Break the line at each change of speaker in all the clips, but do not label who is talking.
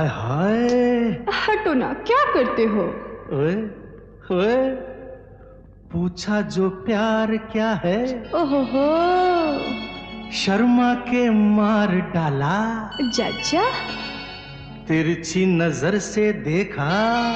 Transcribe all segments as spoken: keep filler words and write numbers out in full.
हाय हाय।
हटो ना, क्या करते हो?
ओए ओए, पूछा जो प्यार क्या है।
ओहो हो,
शर्मा के मार डाला।
चाचा
तिरछी नजर से देखा,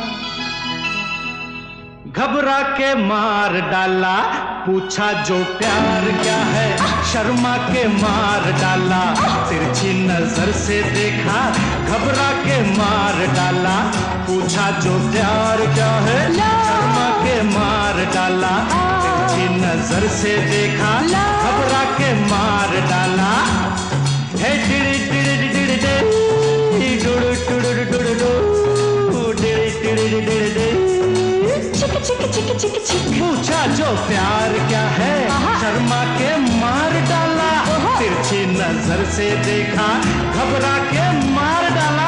घबरा के मार डाला। पूछा जो प्यार क्या है, शर्मा के मार डाला। तिरछी नजर से देखा, घबरा के मार डाला। पूछा जो प्यार क्या है, शर्मा के मार डाला। तिरछी नजर से देखा, घबरा के मार डाला। हे डिड़ डिड़ डिड़ डिड़ डुड़ डुड़ डुड़ डुड़ डिड़ डिड़ डिड़ डिड़।
चिक चिक चिक चिक चिक।
पूछा जो प्यार क्या है, शर्मा के मार डाला। तिरछी नजर से देखा, घबरा के मार डाला।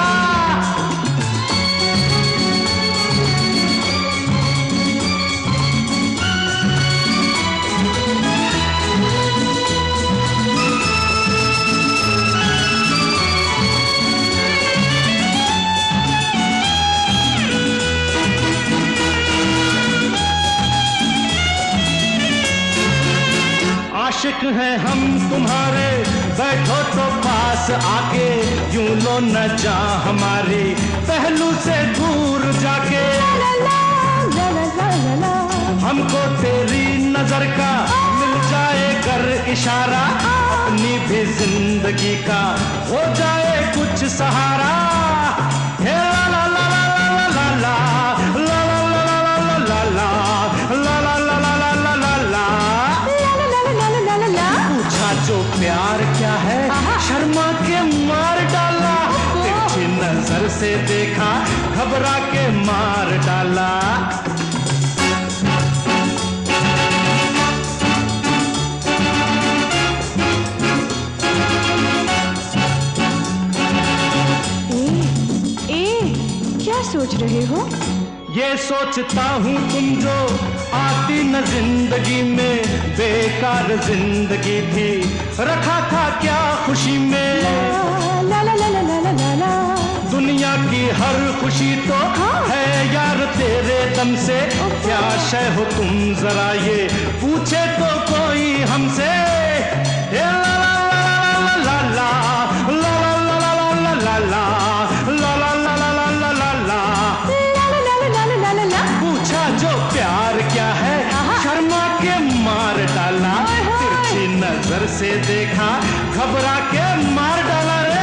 आशिक हैं हम तुम्हारे, बैठो तो पास आके। यूं लो न जा हमारे पहलू से दूर जाके।
ला ला ला ला ला ला ला।
हमको तेरी नजर का मिल जाए कर इशारा, अपनी भी जिंदगी का हो जाए कुछ सहारा। हे ला ला ला ला ला ला ला ला ला ला ला ला ला ला ला ला ला ला ला। पूछा जो प्यार क्या है, शर्मा के मार डाला। तिरछी नजर से देखा, घबरा के मार डाला।
ए, ए, क्या सोच रहे हो?
ये सोचता हूँ तुम जो आती न जिंदगी में, बेकार जिंदगी थी, रखा था क्या खुशी में।
ला ला ला ला ला ला ला ला।
दुनिया की हर खुशी तो है यार तेरे दम से। क्या शय हो तुम जरा ये पूछे तो कोई हमसे। ए ला ला ला ला ला ला ला ला ला ला ला ला ला ला ला ला ला। पूछा जो प्यार क्या है, शर्मा के मार डाला। तिरछी नजर से देखा, घबरा के मार डाला रे।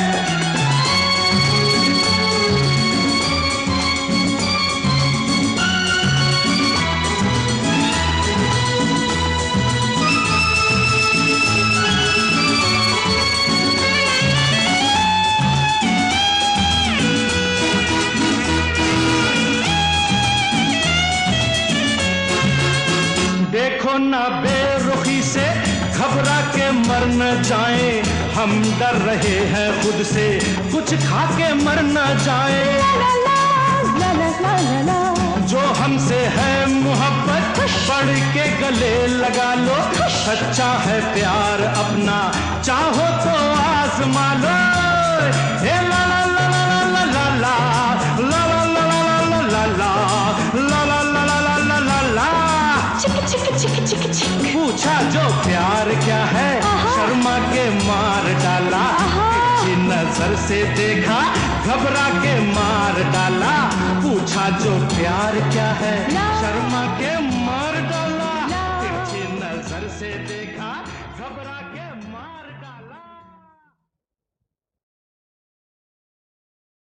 देखो ना बेरुखी से, घबरा के मर न जाए। हम डर रहे हैं खुद से, कुछ खा के मर न जाए।
ला ला ला ला ला ला ला।
जो हमसे है मोहब्बत, पढ़ के गले लगा लो। सच्चा है प्यार अपना, चाहो तो आजमा लो। ए ला ला ला ला ला ला ला ला ला ला ला ला ला ला ला ला ला।
चिक चिक चिक चिक चिक।
पूछा जो प्यार क्या है, शर्मा के मार डाला। तिरछी नजर से देखा, घबरा के मार डाला। पूछा जो प्यार क्या है, शर्मा के मार डाला। तिरछी नजर से देखा, घबरा के